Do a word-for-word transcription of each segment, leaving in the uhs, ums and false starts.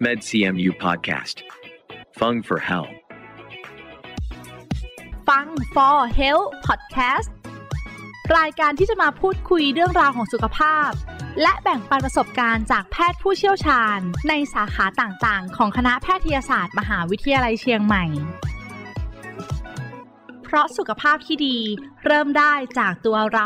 MedCMU Podcast. Fung for Hell. ฟัง for Health Podcast รายการที่จะมาพูดคุยเรื่องราวของสุขภาพและแบ่งปันประสบการณ์จากแพทย์ผู้เชี่ยวชาญในสาขาต่างๆของคณะแพทยศาสตร์มหาวิทยาลัยเชียงใหม่เพราะสุขภาพที่ดีเริ่มได้จากตัวเรา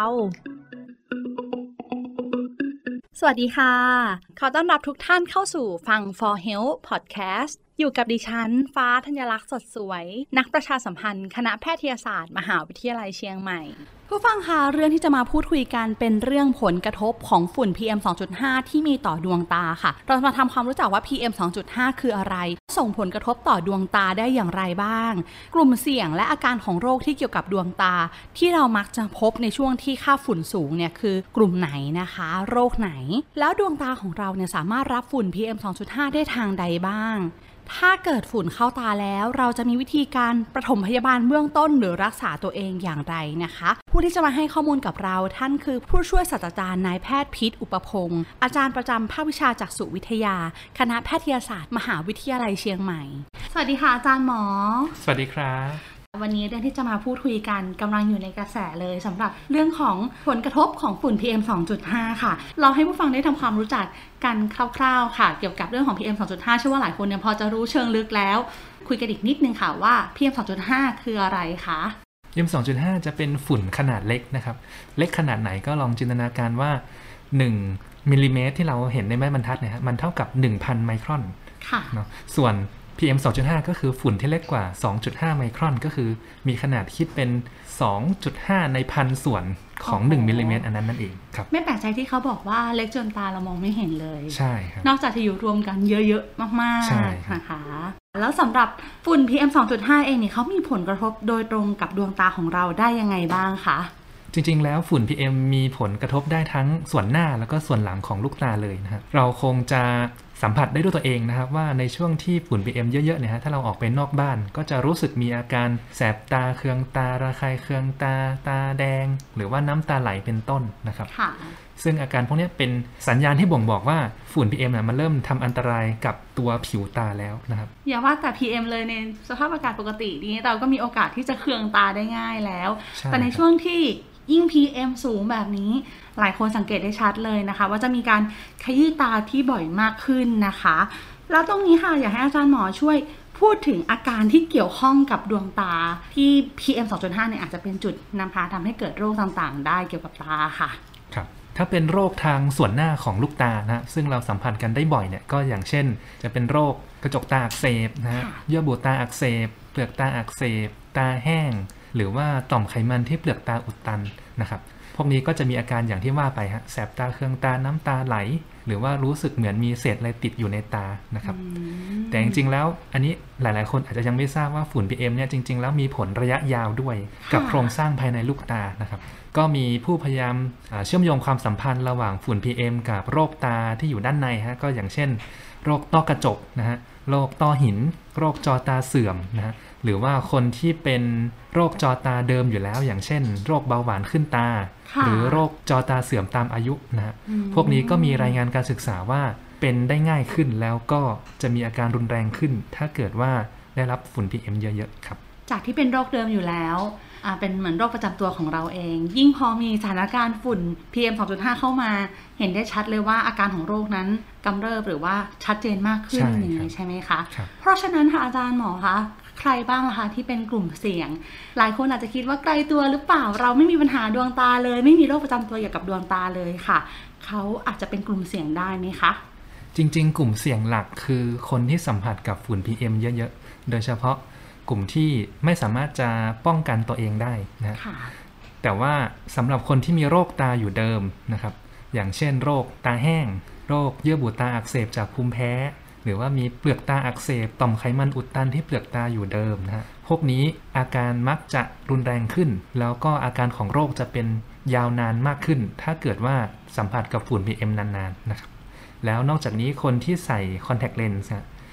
สวัสดีค่ะขอต้อนรับทุกท่านเข้าสู่ฟัง for Health Podcast อยู่กับดิฉันฟ้าธัญลักษณ์สดสวยนักประชาสัมพันธ์คณะแพทยศาสตร์มหาวิทยาลัยเชียงใหม่ผู้ฟังคะเรื่องที่จะมาพูดคุยกันเป็นเรื่องผลกระทบของฝุ่น พี เอ็ม สองจุดห้า ที่มีต่อดวงตาค่ะเรามาทำความรู้จักว่า พี เอ็ม สองจุดห้า คืออะไรส่งผลกระทบต่อดวงตาได้อย่างไรบ้างกลุ่มเสี่ยงและอาการของโรคที่เกี่ยวกับดวงตาที่เรามักจะพบในช่วงที่ค่าฝุ่นสูงเนี่ยคือกลุ่มไหนนะคะโรคไหนแล้วดวงตาของเราเนี่ยสามารถรับฝุ่น พี เอ็ม สองจุดห้า ได้ทางใดบ้างถ้าเกิดฝุ่นเข้าตาแล้วเราจะมีวิธีการปฐมพยาบาลเบื้องต้นหรือรักษาตัวเองอย่างไรนะคะผู้ที่จะมาให้ข้อมูลกับเราท่านคือผู้ช่วยศาสตราจารย์นายแพทย์พิษอุปพงศ์อาจารย์ประจำภาควิชาจักษุวิทยาคณะแพทยศาสตร์มหาวิทยาลัยเชียงใหม่สวัสดีค่ะอาจารย์หมอสวัสดีครับวันนี้เรื่องที่จะมาพูดคุยกันกำลังอยู่ในกระแสเลยสำหรับเรื่องของผลกระทบของฝุ่น พี เอ็ม สองจุดห้า ค่ะเราให้ผู้ฟังได้ทำความรู้จักกันคร่าวๆค่ะเกี่ยวกับเรื่องของ พี เอ็ม สองจุดห้า เชื่อว่าหลายคนเนี่ยพอจะรู้เชิงลึกแล้วคุยกันอีกนิดนึงค่ะว่า พี เอ็ม สองจุดห้า คืออะไรคะพี เอ็ม สองจุดห้า จะเป็นฝุ่นขนาดเล็กนะครับเล็กขนาดไหนก็ลองจินตนาการว่าหนึ่งมิลลิเมตรที่เราเห็นในไม้บรรทัดเนี่ยมันเท่ากับ หนึ่งพัน ไมครอนค่ะเนาะส่วนพี เอ็ม สองจุดห้า ก็คือฝุ่นที่เล็กกว่า สองจุดห้า ไมครอนก็คือมีขนาดคิดเป็น สองจุดห้า ในพันส่วนของหนึ่งมิลลิเมตรอันนั้นนั่นเองครับไม่แปลกใจที่เขาบอกว่าเล็กจนตาเรามองไม่เห็นเลยใช่ครับนอกจากจะอยู่รวมกันเยอะๆมากๆใช่นะคะแล้วสำหรับฝุ่น พี เอ็ม สองจุดห้า เองนี่เขามีผลกระทบโดยตรงกับดวงตาของเราได้ยังไงบ้างคะจริงๆแล้วฝุ่น พี เอ็ม มีผลกระทบได้ทั้งส่วนหน้าแล้วก็ส่วนหลังของลูกตาเลยนะครับเราคงจะสัมผัสได้ด้วยตัวเองนะครับว่าในช่วงที่ฝุ่น พี เอ็ม เยอะๆเนี่ยฮะถ้าเราออกไปนอกบ้านก็จะรู้สึกมีอาการแสบตาเคืองตาระคายเคืองตาตาแดงหรือว่าน้ำตาไหลเป็นต้นนะครับซึ่งอาการพวกนี้เป็นสัญญาณที่บ่งบอกว่าฝุ่น พี เอ็ม เนี่ยมันเริ่มทำอันตรายกับตัวผิวตาแล้วนะครับอย่าว่าแต่ พี เอ็ม เลยในสภาพอากาศปกตินี้เราก็มีโอกาสที่จะเคืองตาได้ง่ายแล้วแต่ในช่วงที่ยิ่ง พี เอ็ม สูงแบบนี้หลายคนสังเกตได้ชัดเลยนะคะว่าจะมีการขยี้ตาที่บ่อยมากขึ้นนะคะแล้วตรงนี้ค่ะอยากให้อาจารย์หมอช่วยพูดถึงอาการที่เกี่ยวข้องกับดวงตาที่ พี เอ็ม สองจุดห้า เนี่ยอาจจะเป็นจุดนำพาทำให้เกิดโรคต่างๆได้เกี่ยวกับตาค่ะครับถ้าเป็นโรคทางส่วนหน้าของลูกตานะซึ่งเราสัมผัสกันได้บ่อยเนี่ยก็อย่างเช่นจะเป็นโรคกระจกตาอักเสบนะฮะเยื่อบุตาอักเสบเปลือกตาอักเสบตาแห้งหรือว่าต่อมไขมันที่เปลือกตาอุดตันนะครับพวกนี้ก็จะมีอาการอย่างที่ว่าไปฮะแสบตาเคืองตาน้ำตาไหลหรือว่ารู้สึกเหมือนมีเศษอะไรติดอยู่ในตานะครับแต่จริงๆแล้วอันนี้หลายๆคนอาจจะยังไม่ทราบว่าฝุ่น พี เอ็ม เนี่ยจริงๆแล้วมีผลระยะยาวด้วยกับโครงสร้างภายในลูกตานะครับก็มีผู้พยายามเชื่อมโยงความสัมพันธ์ระหว่างฝุ่น พี เอ็ม กับโรคตาที่อยู่ด้านในฮะก็อย่างเช่นโรคต้อกระจกนะฮะโรคต้อหินโรคจอตาเสื่อมนะฮะหรือว่าคนที่เป็นโรคจอตาเดิมอยู่แล้วอย่างเช่นโรคเบาหวานขึ้นตาหรือโรคจอตาเสื่อมตามอายุนะฮะพวกนี้ก็มีรายงานการศึกษาว่าเป็นได้ง่ายขึ้นแล้วก็จะมีอาการรุนแรงขึ้นถ้าเกิดว่าได้รับฝุ่น พี เอ็ม เยอะๆครับจากที่เป็นโรคเดิมอยู่แล้วเป็นเหมือนโรคประจำตัวของเราเองยิ่งพอมีสถานการณ์ฝุ่น พี เอ็ม สองจุดห้า เข้ามาเห็นได้ชัดเลยว่าอาการของโรคนั้นกำเริบหรือว่าชัดเจนมากขึ้นอย่างนี้ใช่ไหมคะเพราะฉะนั้นค่ะอาจารย์หมอคะใครบ้างล่ะคะที่เป็นกลุ่มเสี่ยงหลายคนอาจจะคิดว่าไกลตัวหรือเปล่าเราไม่มีปัญหาดวงตาเลยไม่มีโรคประจำตัวเกี่ยวกับดวงตาเลยค่ะเขาอาจจะเป็นกลุ่มเสี่ยงได้ไหมคะจริงๆกลุ่มเสี่ยงหลักคือคนที่สัมผัสกับฝุ่น พี เอ็ม เยอะๆโดยเฉพาะกลุ่มที่ไม่สามารถจะป้องกันตัวเองได้นะแต่ว่าสำหรับคนที่มีโรคตาอยู่เดิมนะครับอย่างเช่นโรคตาแห้งโรคเยื่อบุตาอักเสบจากภูมิแพ้หรือว่ามีเปลือกตาอักเสบต่อมไขมันอุดตันที่เปลือกตาอยู่เดิมนะฮะพวกนี้อาการมักจะรุนแรงขึ้นแล้วก็อาการของโรคจะเป็นยาวนานมากขึ้นถ้าเกิดว่าสัมผัสกับฝุ่น พี เอ็ม นานๆนะครับแล้วนอกจากนี้คนที่ใส่คอนแทคเลนส์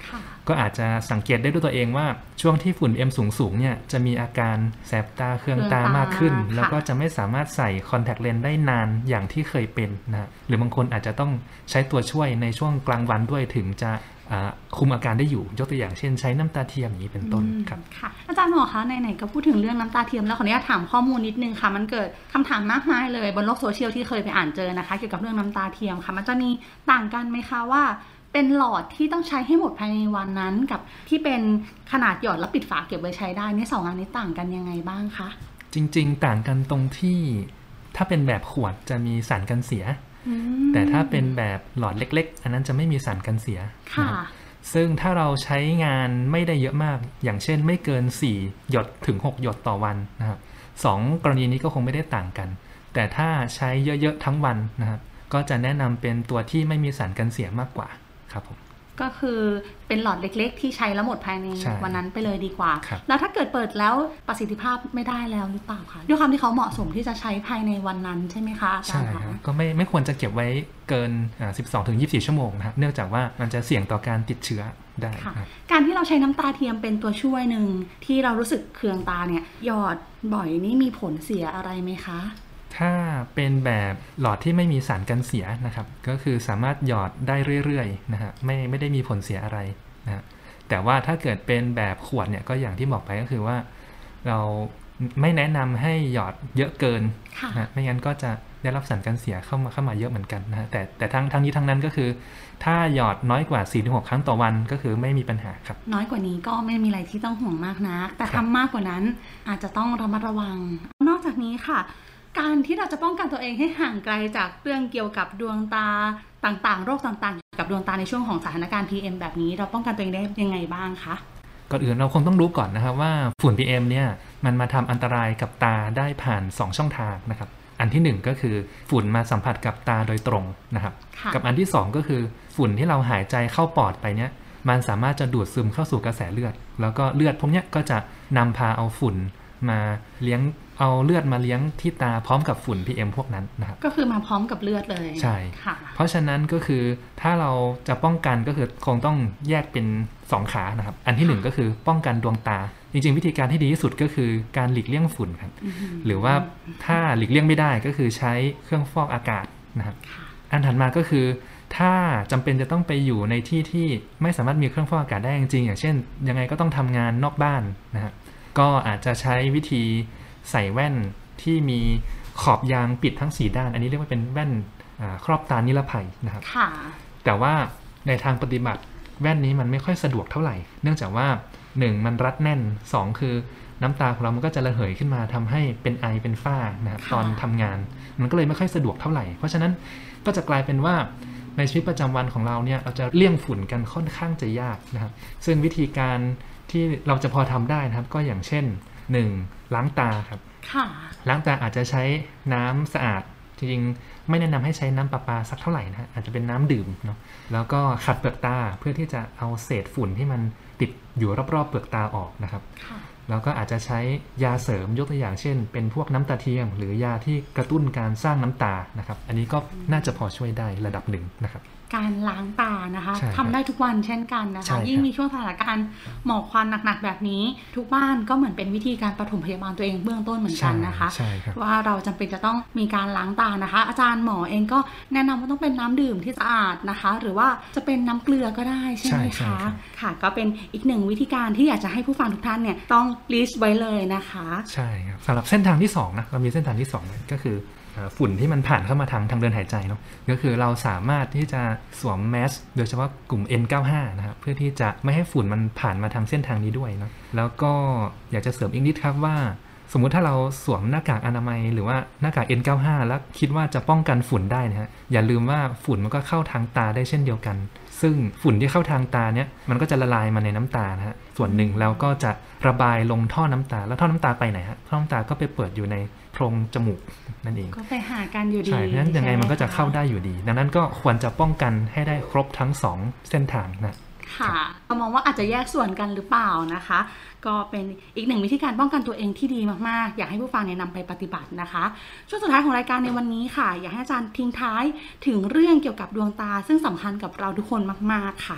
ก็อาจจะสังเกตได้ด้วยตัวเองว่าช่วงที่ฝุ่น พี เอ็ม สูงๆเนี่ยจะมีอาการแสบตาเคืองตามากขึ้นแล้วก็จะไม่สามารถใส่คอนแทคเลนส์ได้นานอย่างที่เคยเป็นนะหรือบางคนอาจจะต้องใช้ตัวช่วยในช่วงกลางวันด้วยถึงจะคุมอาการได้อยู่ยกตัวอย่างเช่นใช้น้ำตาเทียมอย่างนี้เป็นต้นครับค่ะอาจารย์หมอคะไหนๆก็พูดถึงเรื่องน้ำตาเทียมแล้วขออนุญาตถามข้อมูลนิดนึงค่ะมันเกิดคำถามมากมายเลยบนโลกโซเชียลที่เคยไปอ่านเจอนะคะเกี่ยวกับเรื่องน้ำตาเทียมค่ะมันจะมีต่างกันไหมคะว่าเป็นหลอดที่ต้องใช้ให้หมดภายในวันนั้นกับที่เป็นขนาดหยอดแล้วปิดฝาเก็บไว้ใช้ได้นี่สองอันนี้ต่างกันยังไงบ้างคะจริงๆต่างกันตรงที่ถ้าเป็นแบบขวดจะมีสารกันเสียแต่ถ้าเป็นแบบหลอดเล็กๆอันนั้นจะไม่มีสารกันเสียค่ะซึ่งถ้าเราใช้งานไม่ได้เยอะมากอย่างเช่นไม่เกินสี่หยดถึงหกหยดต่อวันนะครับสองกรณีนี้ก็คงไม่ได้ต่างกันแต่ถ้าใช้เยอะๆทั้งวันนะครับก็จะแนะนำเป็นตัวที่ไม่มีสารกันเสียมากกว่าครับผมก็คือเป็นหลอดเล็กๆที่ใช้แล้วหมดภายในวันนั้นไปเลยดีกว่าแล้วถ้าเกิดเปิดแล้วประสิทธิภาพไม่ได้แล้วหรือเปล่าคะด้วยความที่เขาเหมาะสมที่จะใช้ภายในวันนั้นใช่ไหมคะอาจารย์คะใช่ครับก็ไม่ไม่ควรจะเก็บไว้เกิน สิบสองถึงยี่สิบสี่ ชั่วโมงนะเนื่องจากว่ามันจะเสี่ยงต่อการติดเชื้อได้การที่เราใช้น้ำตาเทียมเป็นตัวช่วยหนึ่งที่เรารู้สึกเคืองตาเนี่ยหยอดบ่อยนี่มีผลเสียอะไรไหมคะถ้าเป็นแบบหลอดที่ไม่มีสารกันเสียนะครับก็คือสามารถหยอดได้เรื่อยๆนะฮะไม่ไม่ได้มีผลเสียอะไรนะแต่ว่าถ้าเกิดเป็นแบบขวดเนี่ยก็อย่างที่บอกไปก็คือว่าเราไม่แนะนำให้หยอดเยอะเกินนะไม่งั้นก็จะได้รับสารกันเสียเข้ามาเข้ามาเยอะเหมือนกันนะแต่แต่ทั้งทั้งนี้ทั้งนั้นก็คือถ้าหยอดน้อยกว่า สี่ถึงหก ครั้งต่อวันก็คือไม่มีปัญหาครับน้อยกว่านี้ก็ไม่มีอะไรที่ต้องห่วงมากนักแต่ทำมากกว่านั้นอาจจะต้องระมัดระวังนอกจากนี้ค่ะการที่เราจะป้องกันตัวเองให้ห่างไกลจากเรื่องเกี่ยวกับดวงตาต่างๆโรคต่างๆกับดวงตาในช่วงของสถานการณ์ พี เอ็ม แบบนี้เราป้องกันตัวเองได้ยังไงบ้างคะก่อนอื่นเราคงต้องรู้ก่อนนะครับว่าฝุ่น พี เอ็ม เนี่ยมันมาทำอันตรายกับตาได้ผ่านสองช่องทางนะครับอันที่หนึ่งก็คือฝุ่นมาสัมผัสกับตาโดยตรงนะครับกับอันที่สองก็คือฝุ่นที่เราหายใจเข้าปอดไปเนี่ยมันสามารถจะดูดซึมเข้าสู่กระแสเลือดแล้วก็เลือดพวกนี้ก็จะนำพาเอาฝุ่นมาเลี้ยงเอาเลือดมาเลี้ยงที่ตาพร้อมกับฝุ่น พี เอ็ม พวกนั้นนะครับก็คือมาพร้อมกับเลือดเลยใช่ค่ะเพราะฉะนั้นก็คือถ้าเราจะป้องกันก็คือคงต้องแยกเป็นสองขานะครับอันที่หนึ่งก็คือป้องกันดวงตาจริงๆวิธีการที่ดีที่สุดก็คือการหลีกเลี่ยงฝุ่นครับหรือว่าถ้าหลีกเลี่ยงไม่ได้ก็คือใช้เครื่องฟอกอากาศนะครับอันถัดมาก็คือถ้าจำเป็นจะต้องไปอยู่ในที่ที่ไม่สามารถมีเครื่องฟอกอากาศได้จริงๆอย่างเช่นยังไงก็ต้องทำงานนอกบ้านนะครับก็อาจจะใช้วิธีใส่แว่นที่มีขอบยางปิดทั้งสี่ด้านอันนี้เรียกว่าเป็นแว่นครอบตานิรภัยนะครับแต่ว่าในทางปฏิบัติแว่นนี้มันไม่ค่อยสะดวกเท่าไหร่เนื่องจากว่าหนึ่งมันรัดแน่นสองคือน้ำตาของเรามันก็จะระเหยขึ้นมาทำให้เป็นไอเป็นฝ้านะครับตอนทำงานมันก็เลยไม่ค่อยสะดวกเท่าไหร่เพราะฉะนั้นก็จะกลายเป็นว่าในชีวิตประจำวันของเราเนี่ยเราจะเลี่ยงฝุ่นกันค่อนข้างจะยากนะครับซึ่งวิธีการที่เราจะพอทำได้นะครับก็อย่างเช่นหนึ่งล้างตาครับล้างตาอาจจะใช้น้ำสะอาดจริงๆไม่แนะนำให้ใช้น้ำประปาสักเท่าไหร่นะอาจจะเป็นน้ำดื่มเนาะแล้วก็ขัดเปลือกตาเพื่อที่จะเอาเศษฝุ่นที่มันติดอยู่รอบๆเปลือกตาออกนะครับแล้วก็อาจจะใช้ยาเสริมยกตัวอย่างเช่นเป็นพวกน้ำตาเทียมหรือยาที่กระตุ้นการสร้างน้ำตานะครับอันนี้ก็น่าจะพอช่วยได้ระดับหนึ่งนะครับการล้างตานะคะทำได้ทุกวันเช่นกันนะคะยิ่งมีช่วงสถานการณ์หมอกควันหนักๆแบบนี้ทุกบ้านก็เหมือนเป็นวิธีการปฐมพยาบาลตัวเองเบื้องต้นเหมือนกันนะคะว่าเราจำเป็นจะต้องมีการล้างตานะคะอาจารย์หมอเองก็แนะนำว่าต้องเป็นน้ำดื่มที่สะอาดนะคะหรือว่าจะเป็นน้ำเกลือก็ได้ใช่ไหมคะค่ะก็เป็นอีกหนึ่งวิธีการที่อยากจะให้ผู้ฟังทุกท่านเนี่ยต้องลิสต์ไว้เลยนะคะใช่ครับสำหรับเส้นทางที่สองนะเรามีเส้นทางที่สองก็คือฝุ่นที่มันผ่านเข้ามาทางทางเดินหายใจเนาะก็คือเราสามารถที่จะสวมแมสโดยเฉพาะกลุ่ม เอ็น เก้าสิบห้า นะครับเพื่อที่จะไม่ให้ฝุ่นมันผ่านมาทางเส้นทางนี้ด้วยเนาะแล้วก็อยากจะเสริมอีกนิดครับว่าสมมุติถ้าเราสวมหน้ากากอนามัยหรือว่าหน้ากาก เอ็น เก้าสิบห้า แล้วคิดว่าจะป้องกันฝุ่นได้นะฮะอย่าลืมว่าฝุ่นมันก็เข้าทางตาได้เช่นเดียวกันซึ่งฝุ่นที่เข้าทางตาเนี่ยมันก็จะละลายมาในน้ำตานะฮะส่วนหนึ่งแล้วก็จะระบายลงท่อน้ำตาแล้วท่อน้ำตาไปไหนฮะท่อน้ำตาก็ไปเปิดอยู่ในโพรงจมูกนั่นเองก็ไปหากันอยู่ดีใช่เพราะฉะนั้นยังไงมันก็จะเข้าได้อยู่ดีดังนั้นก็ควรจะป้องกันให้ได้ครบทั้งสองเส้นทางนะค่ะเรามองว่าอาจจะแยกส่วนกันหรือเปล่านะคะก็เป็นอีกหนึ่งวิธีการป้องกันตัวเองที่ดีมากๆอยากให้ผู้ฟังเนี่ยนำไปปฏิบัตินะคะช่วงสุดท้ายของรายการในวันนี้ค่ะอยากให้อาจารย์ทิ้งท้ายถึงเรื่องเกี่ยวกับดวงตาซึ่งสำคัญกับเราทุกคนมากๆค่ะ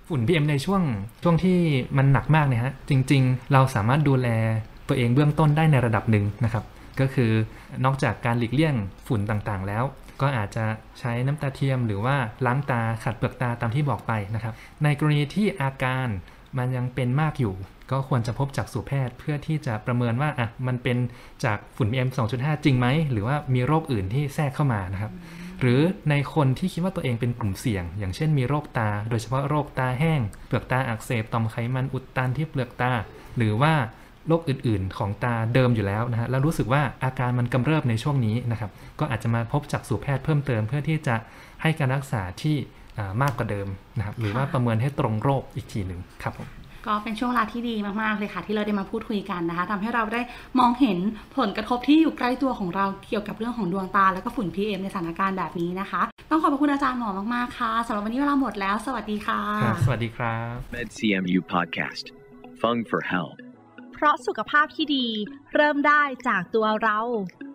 ฝุ่น พี เอ็ม ในช่วงช่วงที่มันหนักมากเนี่ยฮะจริงๆเราสามารถดูแลตัวเองเบื้องต้นได้ในระดับหนึ่งนะครับก็คือนอกจากการหลีกเลี่ยงฝุ่นต่างๆแล้วก็อาจจะใช้น้ำตาเทียมหรือว่าล้างตาขัดเปลือกตาตามที่บอกไปนะครับในกรณีที่อาการมันยังเป็นมากอยู่ก็ควรจะพบจักษุแพทย์เพื่อที่จะประเมินว่าอ่ะมันเป็นจากฝุ่น พี เอ็ม สองจุดห้า จริงไหมหรือว่ามีโรคอื่นที่แทรกเข้ามานะครับหรือในคนที่คิดว่าตัวเองเป็นกลุ่มเสี่ยงอย่างเช่นมีโรคตาโดยเฉพาะโรคตาแห้งเปลือกตาอักเสบต่อมไขมันอุดตันที่เปลือกตาหรือว่าโรคอื่นๆของตาเดิมอยู่แล้วนะฮะแล้วรู้สึกว่าอาการมันกำเริบในช่วงนี้นะครับก็อาจจะมาพบจักษุแพทย์เพิ่มเติมเพื่อที่จะให้การรักษาที่มากกว่าเดิมนะครับหรือว่าประเมินให้ตรงโรคอีกทีหนึ่งครับผมก็เป็นช่วงเวลาที่ดีมากๆเลยค่ะที่เราได้มาพูดคุยกันนะคะทำให้เราได้มองเห็นผลกระทบที่อยู่ใกล้ตัวของเราเกี่ยวกับเรื่องของดวงตาแล้วก็ฝุ่น พี เอ็ม ในสถานการณ์แบบนี้นะคะต้องขอบคุณอาจารย์หมอมากๆค่ะสำหรับวันนี้เวลาหมดแล้วสวัสดีค่ะสวัสดีครับเมด ซี เอ็ม ยู Podcast Fung for Health เพราะสุขภาพที่ดีเริ่มได้จากตัวเรา